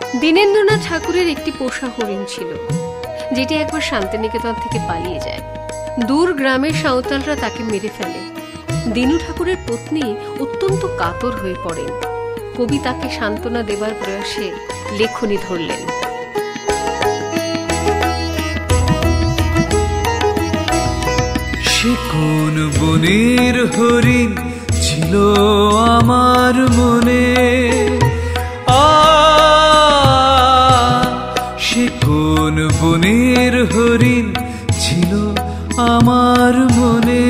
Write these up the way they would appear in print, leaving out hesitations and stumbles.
দীনেন্দ্রনাথ ঠাকুরের একটি পোষা হরিণ ছিল, যেটি একবার শান্তিনিকেতন থেকে পালিয়ে যায়। দূর গ্রামের সাঁওতালরা তাকে মেরে ফেলে। দীনু ঠাকুরের পত্নী অত্যন্ত কাতর হয়ে পড়েন। কবি তাকে সান্ত্বনা দেবার প্রয়াসে লেখনী ধরলেন। সে কোন বনের হরিণ ছিল আমার মনে, সে কোন বনের হরিণ ছিল আমার মনে,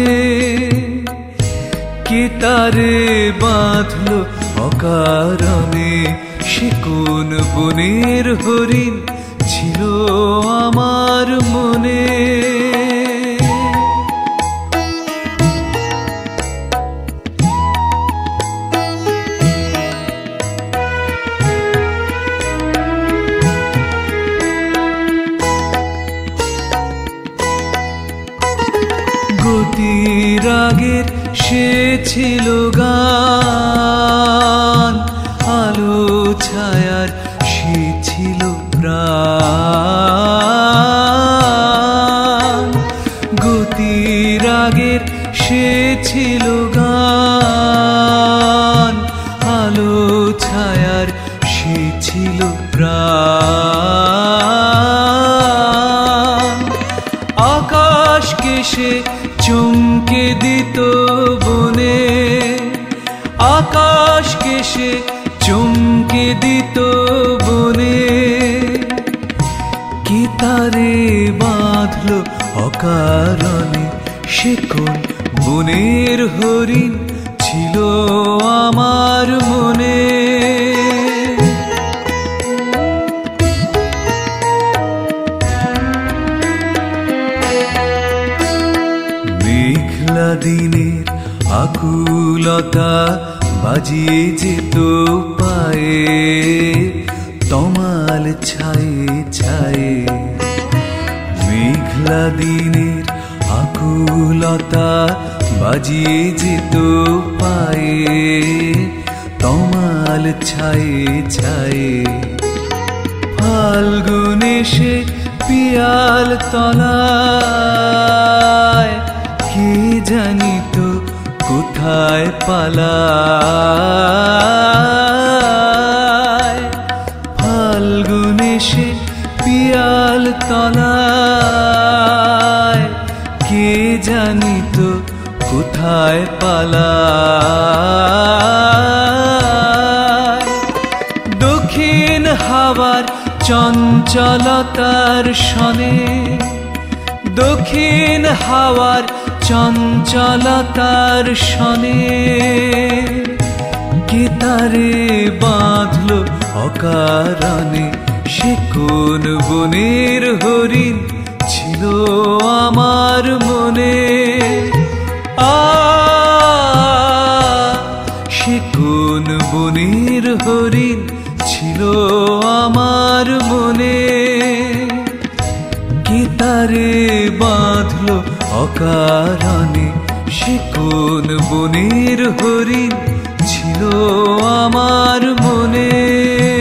কে তারে বাঁধলো অকারণে। সে কোন বনের হরিণ ছিল আমার মনে। গতির আগের সে ছিল গান, আলো ছায়ার সে ছিল প্রাণ। গতির আগের সে ছিল গান, আলো ছায়ার সে ছিল প্রাণ। আকাশকে সে চমকে দিত বনে, আকাশকে সে চমকে দিত বনে, কি তারে বাঁধলো অকারণে। সে কোন বনের হরিণ ছিল আমার মনে। মেঘলা দিনের আকুলতা বাজিয়ে যেত পায়ে, তমাল ছায়ে ছায়ে। মেঘলা দিনের আকুলতা বাজিয়ে যেত পায়ে, তমাল ছায়ে ছায়ে। ফাল্গুন এসে পিয়াল তলায়, কে জানিত কোথায় পালায়। ফাল্গুন এসে পিয়াল তলায়, কে জানিত কোথায় পালায়। দক্ষিণ হাওয়ার চঞ্চলতার শনে, দক্ষিণ হাওয়ার চঞ্চলতার শনে, কে তারে বাঁধলো অকারণে। সে কোন বনের হরিণ ছিল আমার মনে। সে কোন বনের হরিণ ছিল আমার মনে, কে তারে বাঁধলো অকারণে। সে কোন বনের হরিণ ছিল আমার মনে।